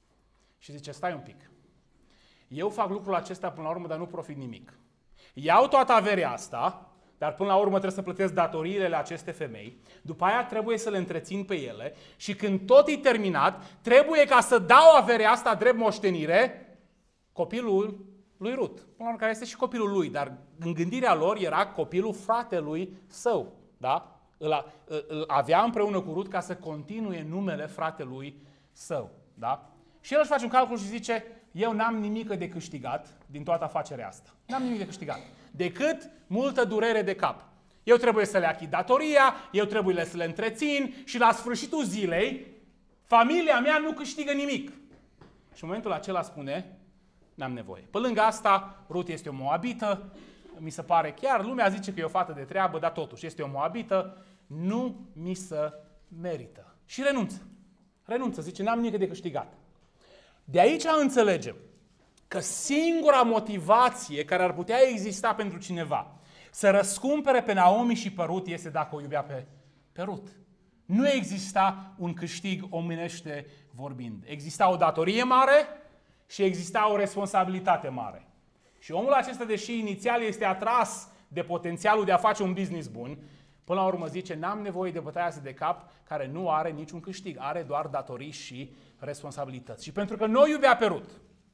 Și zice: stai un pic, eu fac lucrul acesta până la urmă, dar nu profit nimic. Iau toată averia asta, dar până la urmă trebuie să plătesc datoriile acestei femei, după aia trebuie să le întrețin pe ele și când tot e terminat, trebuie ca să dau averia asta drept moștenire copilul lui Rut, până la urmă, care este și copilul lui, dar în gândirea lor era copilul fratelui său. Da? Îl avea împreună cu Rut ca să continue numele fratelui său. Da? Și el își face un calcul și zice: eu n-am nimic de câștigat din toată afacerea asta. N-am nimic de câștigat. Decât multă durere de cap. Eu trebuie să le achit datoria, eu trebuie să le întrețin și la sfârșitul zilei familia mea nu câștigă nimic. Și în momentul acela spune: n-am nevoie. Pe lângă asta, Rut este o moabită, mi se pare chiar, lumea zice că e o fată de treabă, dar totuși este o moabită, nu mi se merită. Și renunță. Renunță, zice: n-am nimic de câștigat. De aici înțelegem că singura motivație care ar putea exista pentru cineva să răscumpere pe Naomi și pe Rut este dacă o iubea pe Rut. Nu exista un câștig omenește vorbind. Exista o datorie mare și exista o responsabilitate mare. Și omul acesta, deși inițial este atras de potențialul de a face un business bun, până la urmă zice: n-am nevoie de bătaia asta de cap care nu are niciun câștig, are doar datorii și responsabilități. Și pentru că nu o iubea pe Rut,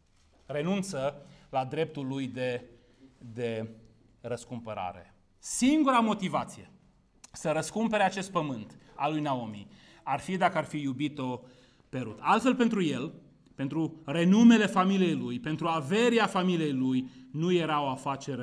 renunță la dreptul lui de răscumpărare. Singura motivație să răscumpere acest pământ al lui Naomi ar fi dacă ar fi iubit-o pe Rut. Altfel, pentru el, pentru renumele familiei lui, pentru averia familiei lui, nu era o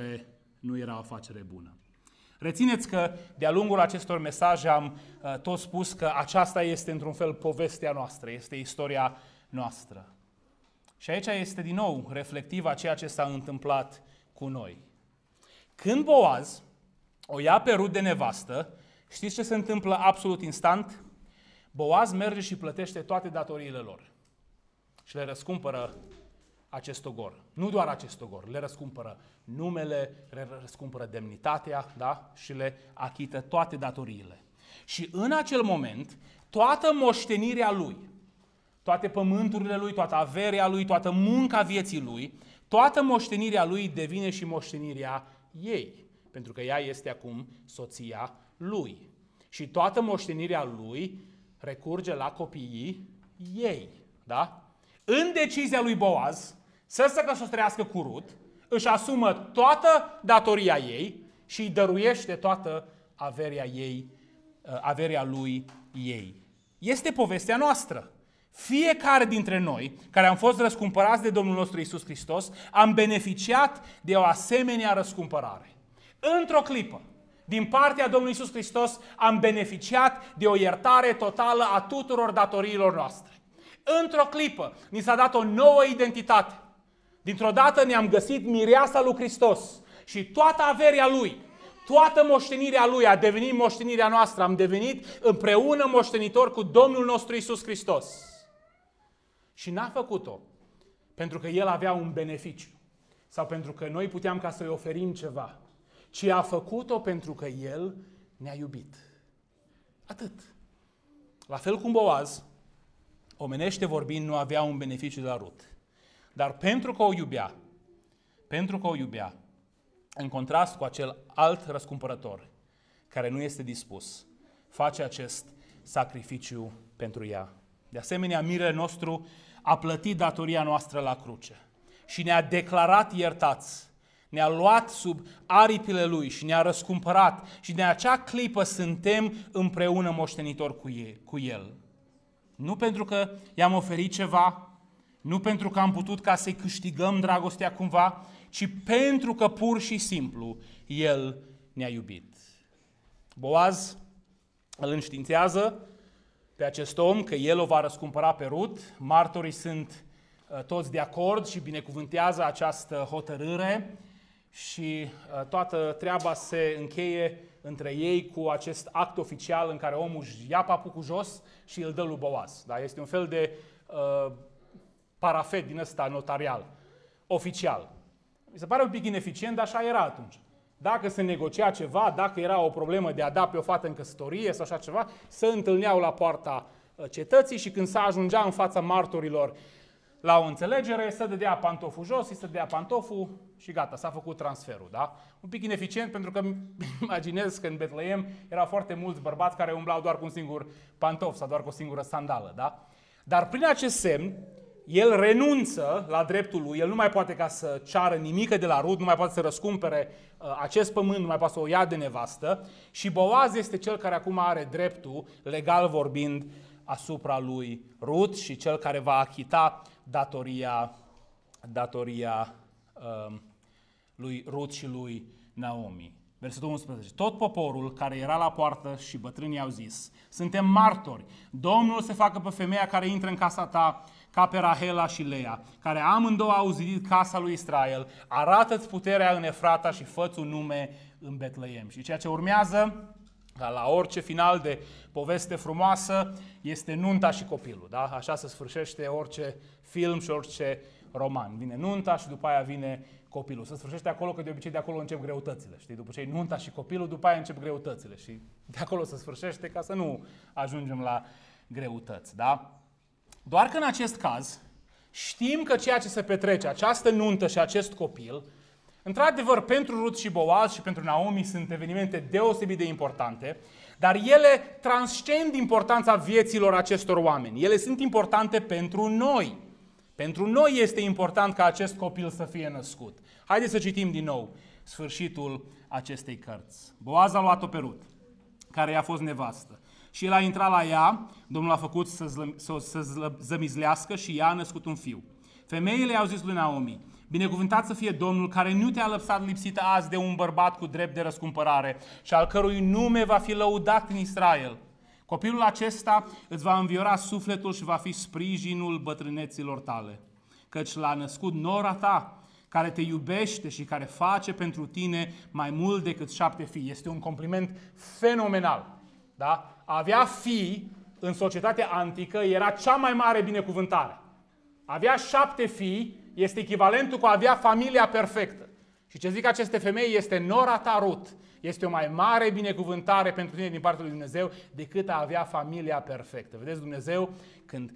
afacere bună. Rețineți că de-a lungul acestor mesaje am tot spus că aceasta este într-un fel povestea noastră, este istoria noastră. Și aici este din nou reflectiv a ceea ce s-a întâmplat cu noi. Când Boaz o ia pe Rut de nevastă, știți ce se întâmplă absolut instant? Boaz merge și plătește toate datoriile lor și le răscumpără acest ogor. Nu doar acest ogor, le răscumpără numele, le răscumpără demnitatea, da? Și le achită toate datoriile. Și în acel moment, toată moștenirea lui, toate pământurile lui, toată averea lui, toată munca vieții lui, toată moștenirea lui devine și moștenirea ei, pentru că ea este acum soția lui. Și toată moștenirea lui recurge la copiii ei, da? În decizia lui Boaz să se căsătorească cu Rut, își asumă toată datoria ei și îi dăruiește toată averea lui ei. Este povestea noastră. Fiecare dintre noi, care am fost răscumpărați de Domnul nostru Iisus Hristos, am beneficiat de o asemenea răscumpărare. Într-o clipă, din partea Domnului Iisus Hristos, am beneficiat de o iertare totală a tuturor datoriilor noastre. Într-o clipă, ni s-a dat o nouă identitate. Dintr-o dată ne-am găsit mireasa lui Hristos și toată averea Lui, toată moștenirea Lui a devenit moștenirea noastră. Am devenit împreună moștenitori cu Domnul nostru Iisus Hristos. Și n-a făcut-o pentru că El avea un beneficiu sau pentru că noi puteam ca să-i oferim ceva, ci a făcut-o pentru că El ne-a iubit. Atât. La fel cum Boaz, omenește vorbind, nu avea un beneficiu de la Rut. Dar pentru că o iubea, în contrast cu acel alt răscumpărător care nu este dispus, face acest sacrificiu pentru ea. De asemenea, mirele nostru a plătit datoria noastră la cruce și ne-a declarat iertați. Ne-a luat sub aripile Lui și ne-a răscumpărat și de acea clipă suntem împreună moștenitori cu El. Nu pentru că i-am oferit ceva, nu pentru că am putut ca să-i câștigăm dragostea cumva, ci pentru că pur și simplu El ne-a iubit. Boaz îl înștiințează pe acest om că el o va răscumpăra pe Rut. Martorii sunt toți de acord și binecuvântează această hotărâre și toată treaba se încheie între ei cu acest act oficial în care omul își ia papucul jos și îl dă lui Boaz. Da? Este un fel de parafet din ăsta notarial, oficial. Mi se pare un pic ineficient, dar așa era atunci. Dacă se negocia ceva, dacă era o problemă de a da pe o fată în căsătorie sau așa ceva, se întâlneau la poarta cetății și când s-ajungea în fața martorilor la o înțelegere, se dădea pantoful jos, îi se dădea pantoful și gata, s-a făcut transferul. Da? Un pic ineficient pentru că imaginez că în Betleem erau foarte mulți bărbați care umblau doar cu un singur pantof sau doar cu o singură sandală. Da? Dar prin acest semn, el renunță la dreptul lui, el nu mai poate ca să ceară nimic de la Rut, nu mai poate să răscumpere acest pământ, nu mai poate să o ia de nevastă și Boaz este cel care acum are dreptul, legal vorbind, asupra lui Rut și cel care va achita datoria lui Rut și lui Naomi. Versetul 11. Tot poporul care era la poartă și bătrânii au zis: suntem martori, Domnul se facă pe femeia care intră în casa ta ca pe Rahela și Lea, care amândouă au zidit casa lui Israel, arată-ți puterea în Efrata și fă-ți un nume în Betleem. Și ceea ce urmează, la orice final de poveste frumoasă, este nunta și copilul. Da? Așa se sfârșește orice film și orice roman. Vine nunta și după aia vine copilul. Se sfârșește acolo, că de obicei de acolo încep greutățile. Știi? După ce e nunta și copilul, după aia încep greutățile. Și de acolo se sfârșește ca să nu ajungem la greutăți. Da? Doar că în acest caz știm că ceea ce se petrece, această nuntă și acest copil, într-adevăr pentru Rut și Boaz și pentru Naomi sunt evenimente deosebit de importante, dar ele transcend importanța vieților acestor oameni. Ele sunt importante pentru noi. Pentru noi este important ca acest copil să fie născut. Haideți să citim din nou sfârșitul acestei cărți. Boaz a luat-o pe Rut, care i-a fost nevastă. Și el a intrat la ea, Domnul a făcut să zămizlească și ea a născut un fiu. Femeile i-au zis lui Naomi: binecuvântat să fie Domnul care nu te-a lăsat lipsită azi de un bărbat cu drept de răscumpărare și al cărui nume va fi lăudat în Israel. Copilul acesta îți va înviora sufletul și va fi sprijinul bătrâneților tale, căci l-a născut nora ta, care te iubește și care face pentru tine mai mult decât 7 fii. Este un compliment fenomenal. Da? A avea fii în societatea antică era cea mai mare binecuvântare. Avea 7 fii este echivalentul cu a avea familia perfectă. Și ce zic aceste femei este: nora ta Rut este o mai mare binecuvântare pentru tine din partea lui Dumnezeu decât a avea familia perfectă. Vedeți, Dumnezeu când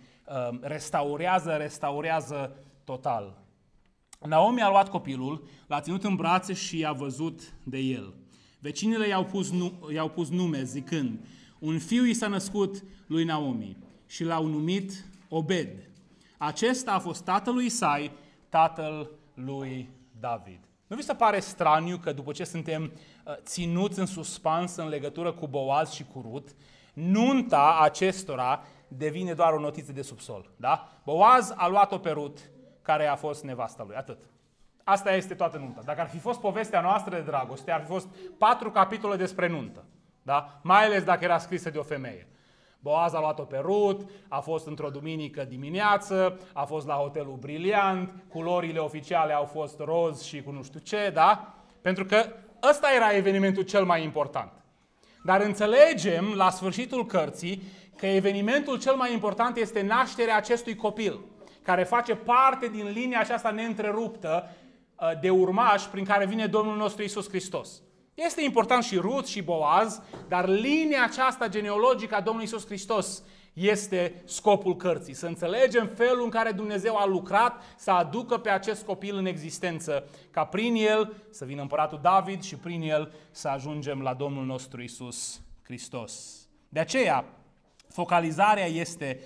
restaurează total. Naomi a luat copilul, l-a ținut în brațe și a văzut de el. Vecinile i-au pus nume zicând: un fiu i s-a născut lui Naomi și l-au numit Obed. Acesta a fost tatăl lui Isai, tatăl lui David. Nu vi se pare straniu că după ce suntem ținuți în suspans în legătură cu Boaz și cu Rut, nunta acestora devine doar o notiță de subsol? Da? Boaz a luat-o pe Rut, care a fost nevasta lui. Atât. Asta este toată nunta. Dacă ar fi fost povestea noastră de dragoste, ar fi fost 4 capitole despre nuntă. Da? Mai ales dacă era scrisă de o femeie. Boaz a luat-o pe Rut, a fost într-o duminică dimineață, a fost la hotelul Briliant, culorile oficiale au fost roz și cu nu știu ce, da? Pentru că ăsta era evenimentul cel mai important. Dar înțelegem la sfârșitul cărții că evenimentul cel mai important este nașterea acestui copil, care face parte din linia aceasta neîntreruptă de urmași prin care vine Domnul nostru Iisus Hristos. Este important și Rut și Boaz, dar linia aceasta genealogică a Domnului Iisus Hristos este scopul cărții. Să înțelegem felul în care Dumnezeu a lucrat să aducă pe acest copil în existență, ca prin el să vină împăratul David și prin el să ajungem la Domnul nostru Iisus Hristos. De aceea, Focalizarea este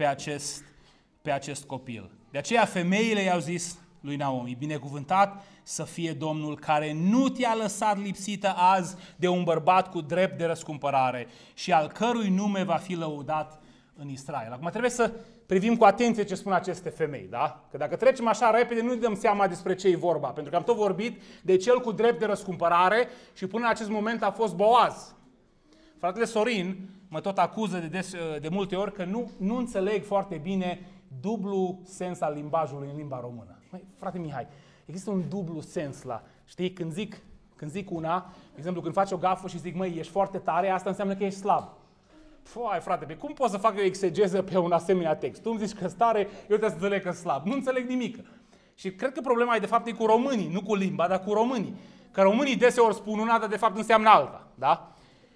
pe acest copil. De aceea femeile i-au zis lui Naomi, binecuvântat să fie Domnul care nu te-a lăsat lipsită azi de un bărbat cu drept de răscumpărare și al cărui nume va fi lăudat în Israel. Acum trebuie să privim cu atenție ce spun aceste femei, da? Că dacă trecem așa repede nu ne dăm seama despre ce e vorba, pentru că am tot vorbit de cel cu drept de răscumpărare și până în acest moment a fost Boaz. Fratele Sorin mă tot acuză de multe ori că nu înțeleg foarte bine dublu sens al limbajului în limba română. Măi, frate Mihai, există un dublu sens la, știi, când zic una, de exemplu, când faci o gafă și zic, măi, ești foarte tare, asta înseamnă că ești slab. Foai, frate, cum pot să fac eu exegeză pe un asemenea text? Tu îmi zici că stare, eu trebuie să înțeleg că slab. Nu înțeleg nimic. Și cred că problema e de fapt e cu românii, nu cu limba, dar cu românii. Că românii deseori spun una, dar de fapt înseamnă alta. Da?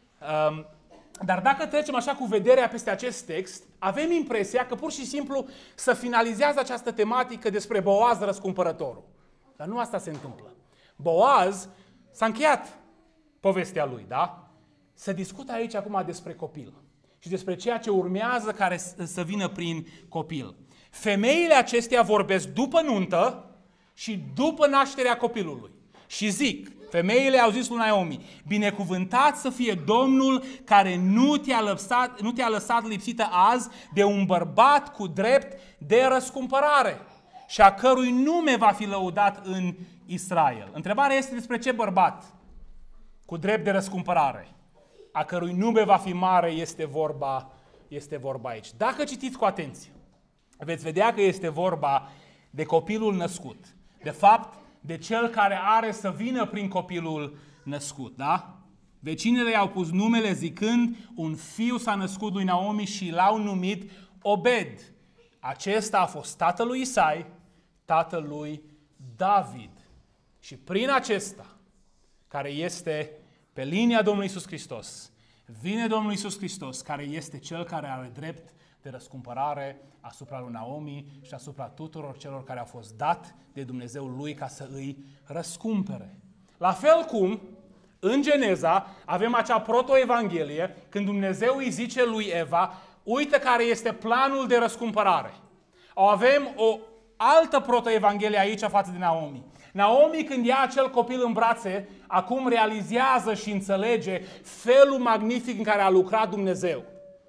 Dar dacă trecem așa cu vederea peste acest text, avem impresia că pur și simplu să finalizează această tematică despre Boaz răscumpărătorul. Dar nu asta se întâmplă. Boaz s-a încheiat povestea lui, da? Se discută aici acum despre copil și despre ceea ce urmează care să vină prin copil. Femeile acestea vorbesc după nuntă și după nașterea copilului. Și zic, femeile au zis lui Naomi, binecuvântat să fie Domnul care nu te-a lăsat lipsită azi de un bărbat cu drept de răscumpărare și a cărui nume va fi lăudat în Israel. Întrebarea este despre ce bărbat cu drept de răscumpărare, a cărui nume va fi mare, este vorba aici. Dacă citiți cu atenție, veți vedea că este vorba de copilul născut. De fapt, de cel care are să vină prin copilul născut, da? Vecinele i-au pus numele zicând, un fiu s-a născut lui Naomi și l-au numit Obed. Acesta a fost tatăl lui Isai, tatăl lui David. Și prin acesta, care este pe linia Domnului Iisus Hristos, vine Domnul Iisus Hristos, care este cel care are drept de răscumpărare asupra lui Naomi și asupra tuturor celor care au fost dat de Dumnezeul lui ca să îi răscumpere. La fel cum, în Geneza, avem acea protoevanghelie, când Dumnezeu îi zice lui Eva, uite care este planul de răscumpărare. Avem o altă protoevanghelie aici față de Naomi. Naomi, când ia acel copil în brațe, acum realizează și înțelege felul magnific în care a lucrat Dumnezeu.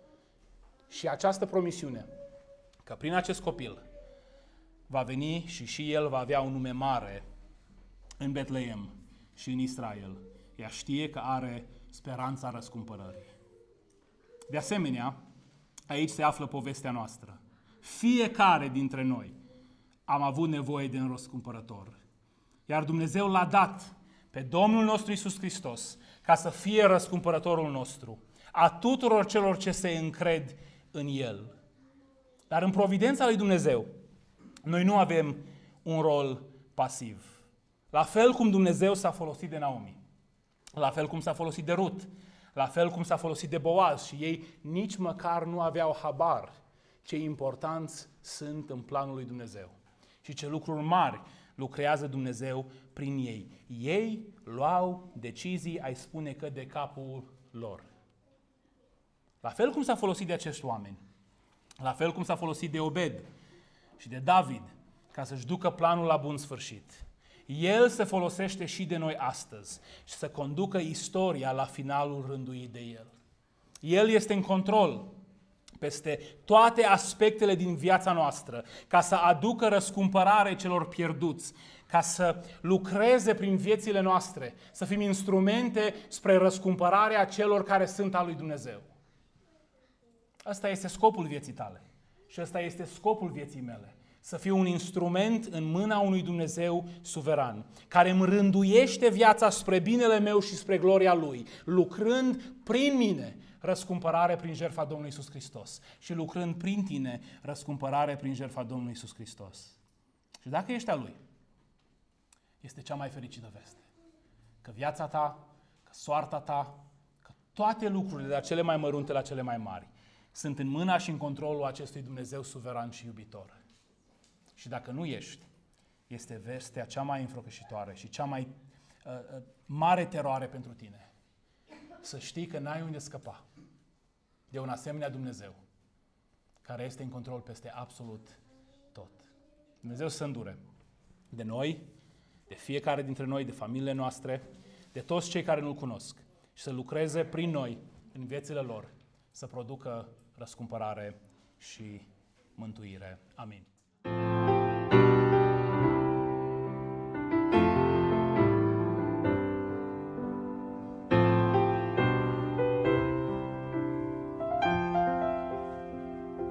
Și această promisiune, că prin acest copil va veni și el va avea un nume mare în Betleem și în Israel. Ea știe că are speranța răscumpărării. De asemenea, aici se află povestea noastră. Fiecare dintre noi am avut nevoie de un răscumpărător. Iar Dumnezeu l-a dat pe Domnul nostru Iisus Hristos ca să fie răscumpărătorul nostru a tuturor celor ce se încred în El. Dar în providența lui Dumnezeu, noi nu avem un rol pasiv. La fel cum Dumnezeu s-a folosit de Naomi, la fel cum s-a folosit de Rut, la fel cum s-a folosit de Boaz și ei nici măcar nu aveau habar ce importanți sunt în planul lui Dumnezeu și ce lucruri mari lucrează Dumnezeu prin ei. Ei luau decizii, ai spune că de capul lor. La fel cum s-a folosit de acești oameni, la fel cum s-a folosit de Obed și de David, ca să-și ducă planul la bun sfârșit. El se folosește și de noi astăzi și să conducă istoria la finalul rânduit de El. El este în control peste toate aspectele din viața noastră, ca să aducă răscumpărare celor pierduți, ca să lucreze prin viețile noastre, să fim instrumente spre răscumpărarea celor care sunt al lui Dumnezeu. Ăsta este scopul vieții tale și ăsta este scopul vieții mele. Să fiu un instrument în mâna unui Dumnezeu suveran, care îmi rânduiește viața spre binele meu și spre gloria Lui, lucrând prin mine răscumpărare prin jertfa Domnului Iisus Hristos și lucrând prin tine răscumpărare prin jertfa Domnului Iisus Hristos. Și dacă ești a Lui, este cea mai fericită veste. Că viața ta, că soarta ta, că toate lucrurile de la cele mai mărunte la cele mai mari sunt în mâna și în controlul acestui Dumnezeu suveran și iubitor. Și dacă nu ești, este vestea cea mai înfrocășitoare și cea mai mare teroare pentru tine. Să știi că n-ai unde scăpa. de un asemenea Dumnezeu, care este în control peste absolut tot. Dumnezeu să se îndure de noi, de fiecare dintre noi, de familiile noastre, de toți cei care nu-L cunosc și să lucreze prin noi în viețile lor, să producă răscumpărare și mântuire. Amin.